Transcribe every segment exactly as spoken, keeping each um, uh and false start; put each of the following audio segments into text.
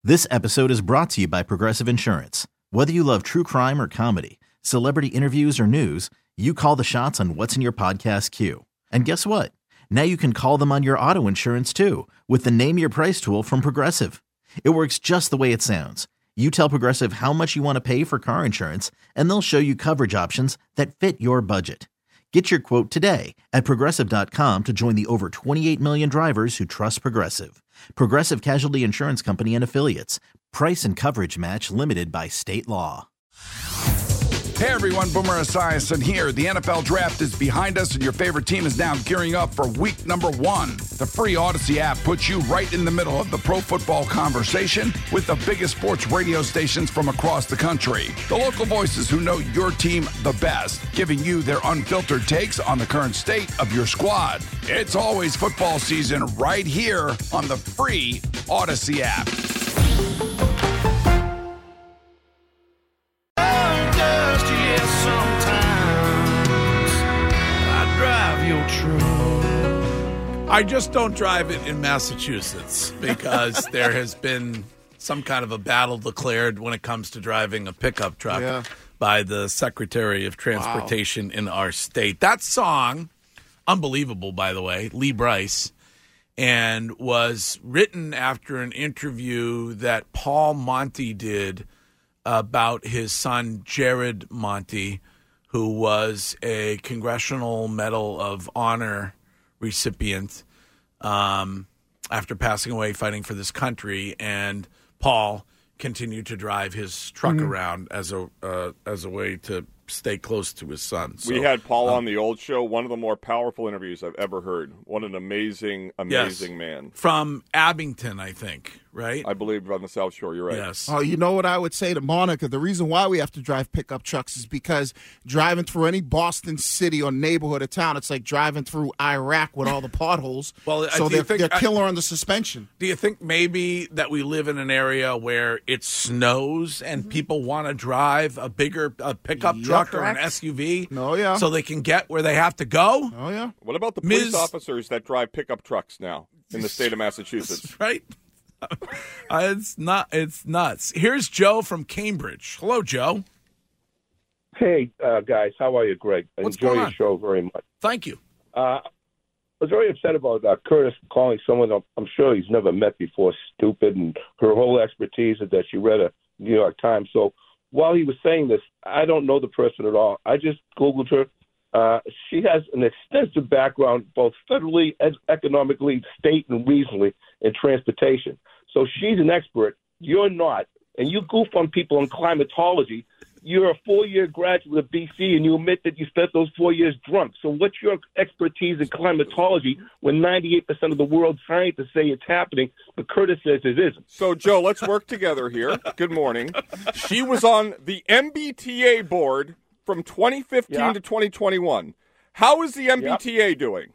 This episode is brought to you by Progressive Insurance. Whether you love true crime or comedy, celebrity interviews or news, you call the shots on what's in your podcast queue. And guess what? Now you can call them on your auto insurance too with the Name Your Price tool from Progressive. It works just the way it sounds. You tell Progressive how much you want to pay for car insurance, and they'll show you coverage options that fit your budget. Get your quote today at Progressive dot com to join the over twenty-eight million drivers who trust Progressive. Progressive Casualty Insurance Company and Affiliates. Price and coverage match limited by state law. Hey everyone, Boomer Esiason here. The N F L Draft is behind us and your favorite team is now gearing up for week number one. The free Odyssey app puts you right in the middle of the pro football conversation with the biggest sports radio stations from across the country. The local voices who know your team the best, giving you their unfiltered takes on the current state of your squad. It's always football season right here on the free Odyssey app. I just don't drive it in Massachusetts because there has been some kind of a battle declared when it comes to driving a pickup truck yeah. by the Secretary of Transportation wow. in our state. That song, unbelievable, by the way, Lee Brice, and was written after an interview that Paul Monty did about his son, Jared Monty, who was a Congressional Medal of Honor recipient um, after passing away fighting for this country, and Paul continued to drive his truck mm-hmm. around as a uh, as a way to stay close to his son. So, we had Paul um, on the old show, one of the more powerful interviews I've ever heard. What an amazing, amazing yes. man. From Abington, I think, right? I believe on the South Shore, you're right. Yes. Oh, you know what I would say to Monica? The reason why we have to drive pickup trucks is because driving through any Boston city or neighborhood or town, it's like driving through Iraq with all the potholes. well, so they're, think, they're killer I, on the suspension. Do you think maybe that we live in an area where it snows and mm-hmm. people want to drive a bigger a pickup yep, truck correct. or an S U V oh, yeah. so they can get where they have to go? Oh, yeah. What about the police Miz officers that drive pickup trucks now in the state of Massachusetts? Right. uh, it's not. It's nuts. Here's Joe from Cambridge. Hello, Joe. Hey, uh, guys. How are you, Greg? I What's enjoy going your on? show very much. Thank you. Uh, I was very upset about uh, Curtis calling someone I'm sure he's never met before stupid, and her whole expertise is that she read a New York Times. So while he was saying this, I don't know the person at all. I just Googled her. Uh, she has an extensive background, both federally, ed- economically, state, and regionally in transportation. So she's an expert. You're not. And you goof on people on climatology. You're a four-year graduate of B C, and you admit that you spent those four years drunk. So what's your expertise in climatology when ninety-eight percent of the world scientists say it's happening, but Curtis says it isn't? So, Joe, let's work together here. Good morning. She was on the M B T A board from twenty fifteen yeah. to twenty twenty-one. How is the M B T A yep. doing?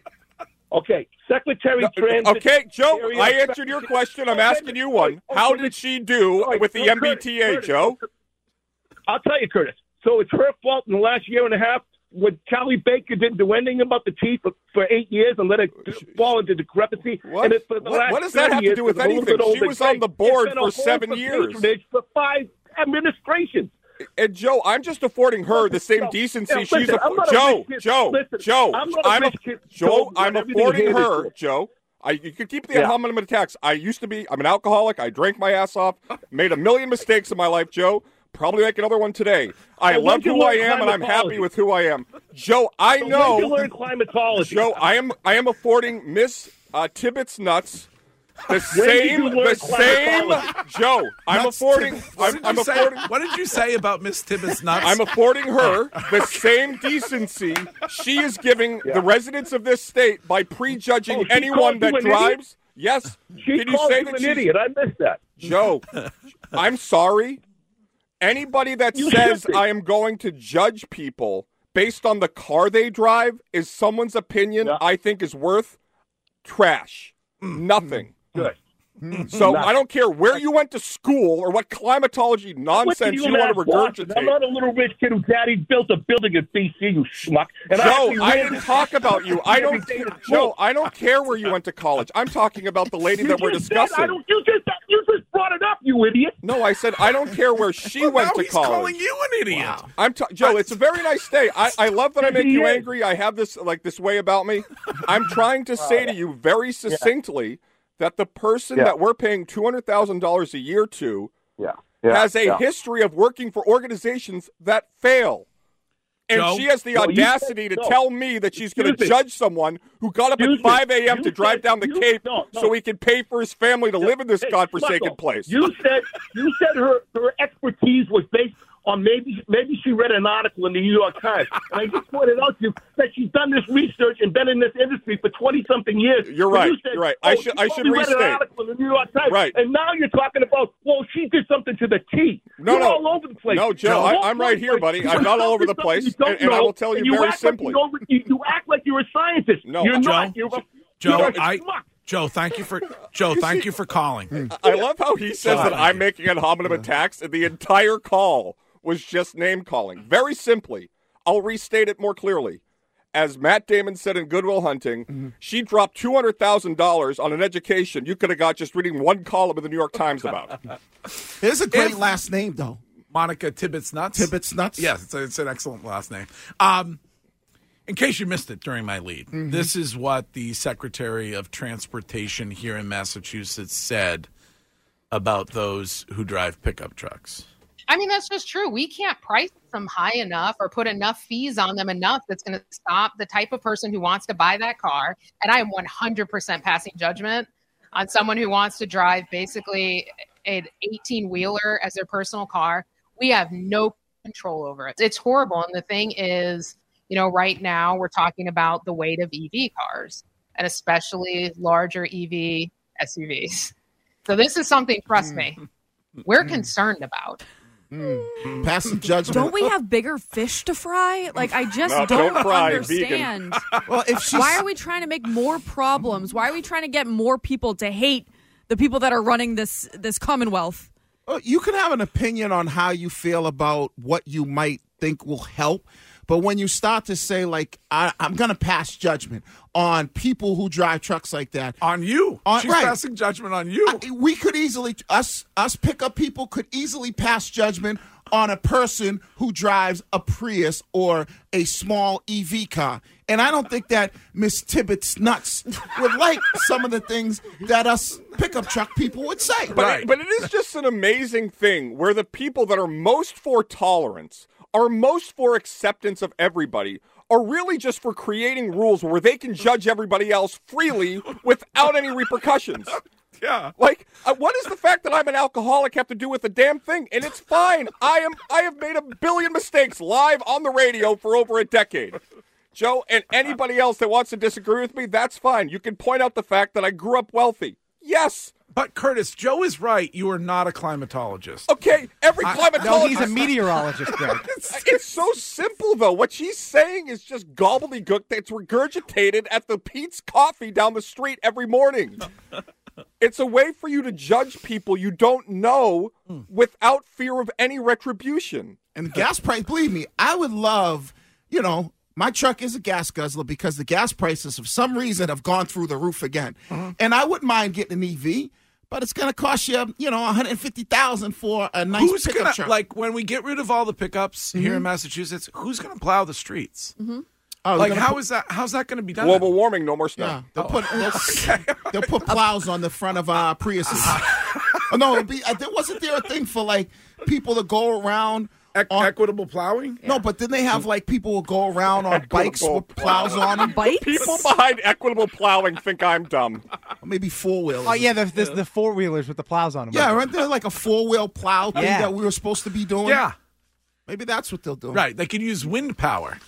Okay, Secretary no, Transit. Okay, Joe, I answered your question. I'm asking you one. How did she do right, with the so M B T A, Curtis, Joe? I'll tell you, Curtis. So it's her fault in the last year and a half when Charlie Baker didn't do anything about the T for, for eight years and let it fall into decrepity. What, and it, for the what, last what does that have to do with anything? She was on the board for seven years. For five administrations. And Joe, I'm just affording her the same decency yeah, listen, she's affording. Joe, Joe, listen, Joe, I'm, I'm, a, kid, Joe, I'm affording her, Joe. I, you can keep the yeah. ad hominem attacks. I used to be, I'm an alcoholic. I drank my ass off, made a million mistakes in my life, Joe. Probably make another one today. I well, love who I am, and I'm happy with who I am. Joe, I so know. When did you learn climatology? Joe, I am, I am affording Miss uh, Tibbetts nuts. The same, the same, Joe. I'm nuts affording. What I'm, did, I'm you affording. what did you say about Miss Tibbetts nuts? I'm affording her the same decency she is giving yeah. the residents of this state by prejudging oh, anyone that an drives. Idiot? Yes. She Did you say you that an she's... idiot? I missed that. Joe, I'm sorry. Anybody that you says I am going to judge people based on the car they drive is someone's opinion. Yeah. I think is worth trash. Mm. Nothing. Good. So I don't care where you went to school or what climatology nonsense you, you want to regurgitate. I'm not a little rich kid whose daddy built a building in B C, you schmuck. And Joe, I, I didn't talk about you. I don't, Joe. I don't care where you went to college. I'm talking about the lady you that we're discussing. Said, I don't, you just you just brought it you idiot. No, I said I don't care where she well, went now to he's college. calling you an idiot. Wow. I'm t- Joe. It's a very nice day. I, I love that I make you is. angry. I have this like this way about me. I'm trying to say to you very succinctly yeah. that the person yeah. that we're paying two hundred thousand dollars a year to yeah. Yeah. has a yeah. history of working for organizations that fail. And Joe? she has the well, audacity said, to no. tell me that she's going to judge someone who got up Excuse at five a.m. me. to You drive said, down the you, Cape no, no. so he can pay for his family to live in this hey, godforsaken Michael, place. You said you said her, her expertise was based on maybe maybe she read an article in the New York Times. And I just pointed out to you that she's done this research and been in this industry for twenty-something years. You're right. You said, you're right. oh, I should I should read restate. an article in the New York Times. Right. And now you're talking about, well, she did something to the T. No, you're no. all over the place. No, Joe, You're I, all I'm over right the here, place. buddy. You I'm not all over the something place, you don't and, and I know, will tell you and very act simply. Like you, don't, you, you act like you're a scientist. No, you're Joe, not. You're a, Joe, you're a I, schmuck. Joe, thank you for Joe, thank you for calling. I love how he says that I'm making ad hominem attacks, and the entire call was just name calling. Very simply, I'll restate it more clearly. As Matt Damon said in Good Will Hunting, mm-hmm. she dropped two hundred thousand dollars on an education you could have got just reading one column in the New York Times about. It's a great if, last name, though. Monica Tibbetts Nuts. Tibbetts Nuts? Yes, it's, a, it's an excellent last name. Um, in case you missed it during my lead, mm-hmm. this is what the Secretary of Transportation here in Massachusetts said about those who drive pickup trucks. I mean, that's just true. We can't price them high enough or put enough fees on them enough that's going to stop the type of person who wants to buy that car. And I am one hundred percent passing judgment on someone who wants to drive basically an eighteen-wheeler as their personal car. We have no control over it. It's horrible. And the thing is, you know, right now we're talking about the weight of E V cars and especially larger E V S U Vs. So this is something, trust me, we're concerned about. Mm. Passing judgment. Don't we have bigger fish to fry? Like, I just no, don't, don't fry, understand. Well, if she's... Why are we trying to make more problems? Why are we trying to get more people to hate the people that are running this this Commonwealth? Well, you can have an opinion on how you feel about what you might think will help. But when you start to say, like, I, I'm going to pass judgment on people who drive trucks like that. On you. On, She's right. passing judgment on you. I, we could easily, us us pickup people could easily pass judgment on a person who drives a Prius or a small E V car. And I don't think that Miss Tibbetts Nuts would like some of the things that us pickup truck people would say. But, right. it, but it is just an amazing thing where the people that are most for tolerance, are most for acceptance of everybody, are really just for creating rules where they can judge everybody else freely without any repercussions. Yeah. Like, uh, what does the fact that I'm an alcoholic have to do with the damn thing? And it's fine. I am. I have made a billion mistakes live on the radio for over a decade. Joe, and anybody else that wants to disagree with me, that's fine. You can point out the fact that I grew up wealthy. Yes. But, Curtis, Joe is right. You are not a climatologist. Okay, every climatologist... No, he's a meteorologist, Greg. it's, it's so simple, though. What she's saying is just gobbledygook that's regurgitated at the Pete's Coffee down the street every morning. It's a way for you to judge people you don't know without fear of any retribution. And the gas price, believe me, I would love, you know... My truck is a gas guzzler because the gas prices, for some reason, have gone through the roof again. Uh-huh. And I wouldn't mind getting an E V, but it's going to cost you, you know, one hundred fifty thousand dollars for a nice who's pickup gonna, truck. Like, when we get rid of all the pickups mm-hmm. here in Massachusetts, who's going to plow the streets? Mm-hmm. Oh, like, how put, is that? How's that going to be done? Global warming, no more snow. Yeah, they'll, oh. put, they'll, okay. they'll put plows on the front of our Priuses. oh, no, it'd be, there wasn't there a thing for, like, people to go around... E- equitable plowing? No, but then they have, like, people will go around on bikes with plows on them. Bikes? People behind equitable plowing think I'm dumb. Or maybe four-wheelers. Oh, yeah, there's, there's the four-wheelers with the plows on them. Yeah, aren't there, like, a four-wheel plow thing yeah. that we were supposed to be doing? Yeah. Maybe that's what they'll do. Right, they could use wind power.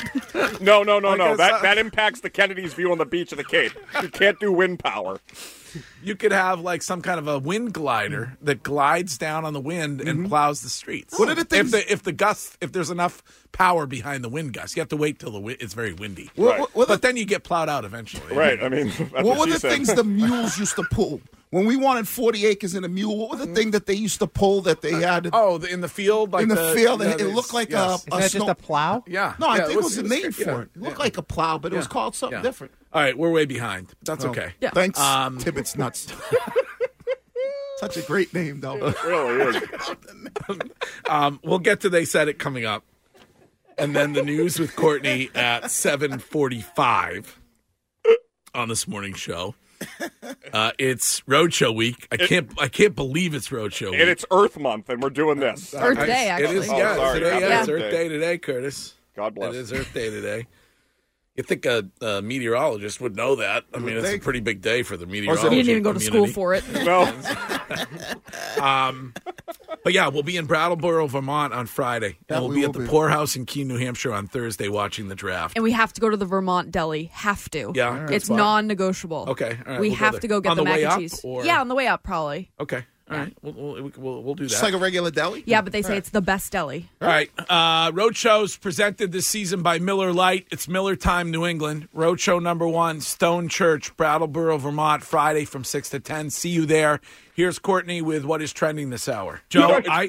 no, no, no, no. That, uh, that impacts the Kennedy's view on the beach of the Cape. You can't do wind power. You could have, like, some kind of a wind glider that glides down on the wind and mm-hmm. plows the streets. What are the things? If the if the gust, if there's enough power behind the wind gust, you have to wait till the wi- it's very windy. What, right. what, what but the, then you get plowed out eventually. Right. I mean, that's what, what were she the said. things the mules used to pull? When we wanted forty acres in a mule, what were the thing that they used to pull that they had? Oh, the, in the field? Like in the, the field, yeah, it, it looked like yes. a, a Is that snow. just a plow? Yeah. No, I yeah, think it was, it was a name yeah, for it. It looked yeah. like a plow, but it yeah. was called something yeah. different. All right, we're way behind. But that's oh. okay. Yeah. Thanks, Um, Tibbetts Nuts. Such a great name, though. It really is. um, we'll get to They Said It coming up. And then the news with Courtney at seven forty-five on this morning show. Uh, it's Roadshow week. I can't. I can't believe it's Roadshow week. And it's Earth Month, and we're doing this. Earth Day, actually. It is. Oh, Yeah, sorry. today, yeah, Yeah. it's Earth Day today, Curtis. God bless. It is Earth Day today. You think a, a meteorologist would know that? I mean, it's a pretty big day for the meteorology He didn't even go to school community. for it. No. Um, but yeah, we'll be in Brattleboro, Vermont on Friday. Yeah, and we'll we be will at the be. Poorhouse in Keene, New Hampshire on Thursday watching the draft. And we have to go to the Vermont Deli. Have to. Yeah, All right. It's Fine. non-negotiable. Okay, all right, we we'll go have there. to go get On the, the mac way and up, cheese. or- Yeah, on the way up, probably. Okay, all right. We'll, we'll, we'll, we'll do that. Just like a regular deli? Yeah, but they say it's the best deli. All right. Uh, Roadshows presented this season by Miller Lite. It's Miller Time, New England. Roadshow number one, Stone Church, Brattleboro, Vermont, Friday from six to ten. See you there. Here's Courtney with what is trending this hour. Joe, I...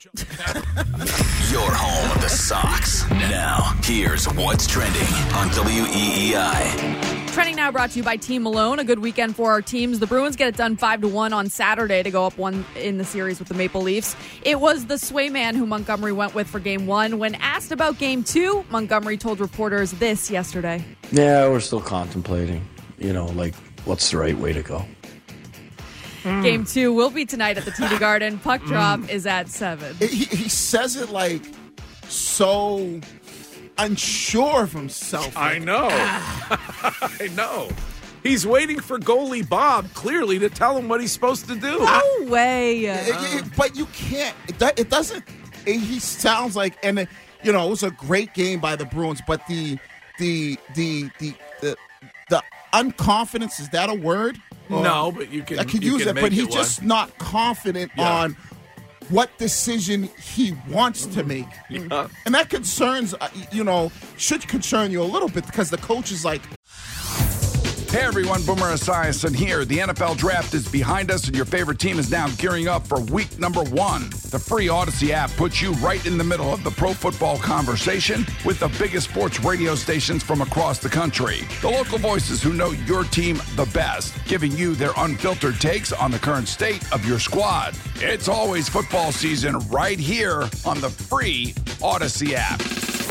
Your home of the Sox. Now, here's what's trending on W E E I. Trending now brought to you by Team Malone. A good weekend for our teams. The Bruins get it done five to one on Saturday to go up one in the series with the Maple Leafs. It was the sway man who Montgomery went with for game one. When asked about game two, Montgomery told reporters this yesterday. Yeah, we're still contemplating, you know, like what's the right way to go. Mm. Game two will be tonight at the T D Garden. Puck drop mm. is at seven. He, he says it like so unsure of himself. I know. I know. He's waiting for goalie Bob, clearly, to tell him what he's supposed to do. No way. It, it, but you can't. It, do, it doesn't. It, he sounds like, and it, you know, it was a great game by the Bruins, but the the the the the, the unconfidence, is that a word? No, but you can. I could you use can it, make but he's it just one. not confident Yeah. on what decision he wants to make. Yeah. And that concerns, uh, you know, should concern you a little bit because the coach is like, Hey everyone, Boomer Esiason here. The N F L Draft is behind us and your favorite team is now gearing up for week number one. The free Odyssey app puts you right in the middle of the pro football conversation with the biggest sports radio stations from across the country. The local voices who know your team the best, giving you their unfiltered takes on the current state of your squad. It's always football season right here on the free Odyssey app.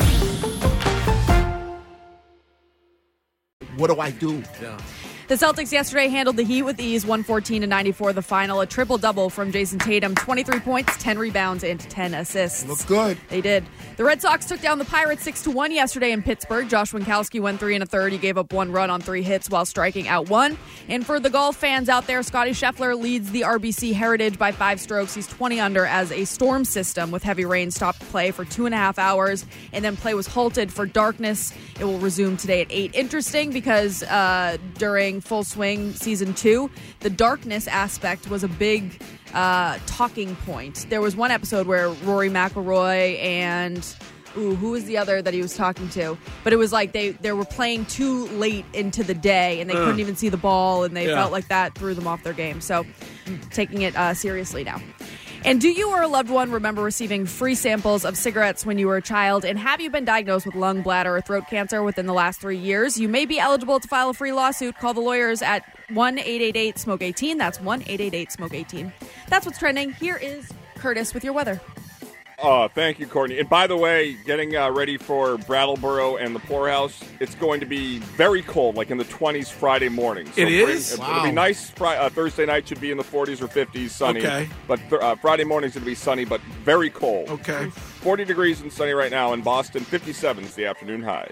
what do I do? Yeah. The Celtics yesterday handled the Heat with ease, one fourteen to ninety-four the final. A triple-double from Jason Tatum, twenty-three points, ten rebounds, and ten assists. Look good. They did. The Red Sox took down the Pirates six to one yesterday in Pittsburgh. Josh Winkowski went three and a third. He gave up one run on three hits while striking out one. And for the golf fans out there, Scotty Scheffler leads the R B C Heritage by five strokes. He's twenty under as a storm system with heavy rain stopped play for two and a half hours, and then play was halted for darkness. It will resume today at eight. Interesting because uh, during Full Swing season two, the darkness aspect was a big uh, talking point. There was one episode where Rory McIlroy and ooh, who was the other that he was talking to? But it was like they, they were playing too late into the day and they Uh. couldn't even see the ball, and they Yeah. felt like that threw them off their game. So taking it uh, seriously now. And do you or a loved one remember receiving free samples of cigarettes when you were a child? And have you been diagnosed with lung, bladder, or throat cancer within the last three years? You may be eligible to file a free lawsuit. Call the lawyers at one eight eight eight smoke eighteen. That's one eight eight eight smoke eighteen. That's what's trending. Here is Curtis with your weather. Oh, thank you, Courtney. And by the way, getting uh, ready for Brattleboro and the Poorhouse, it's going to be very cold, like in the twenties Friday morning. So It bring- is? It'll Wow. be nice. Fri- uh, Thursday night should be in the forties or fifties, sunny. Okay. But th- uh, Friday morning's going to be sunny, but very cold. Okay. forty degrees and sunny right now in Boston. fifty-seven is the afternoon high.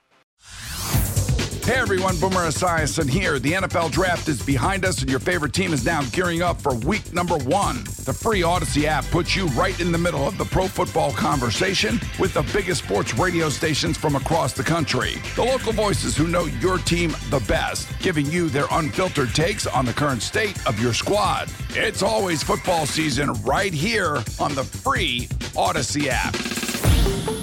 Hey everyone, Boomer Esiason here. The N F L Draft is behind us and your favorite team is now gearing up for week number one. The free Odyssey app puts you right in the middle of the pro football conversation with the biggest sports radio stations from across the country. The local voices who know your team the best, giving you their unfiltered takes on the current state of your squad. It's always football season right here on the free Odyssey app.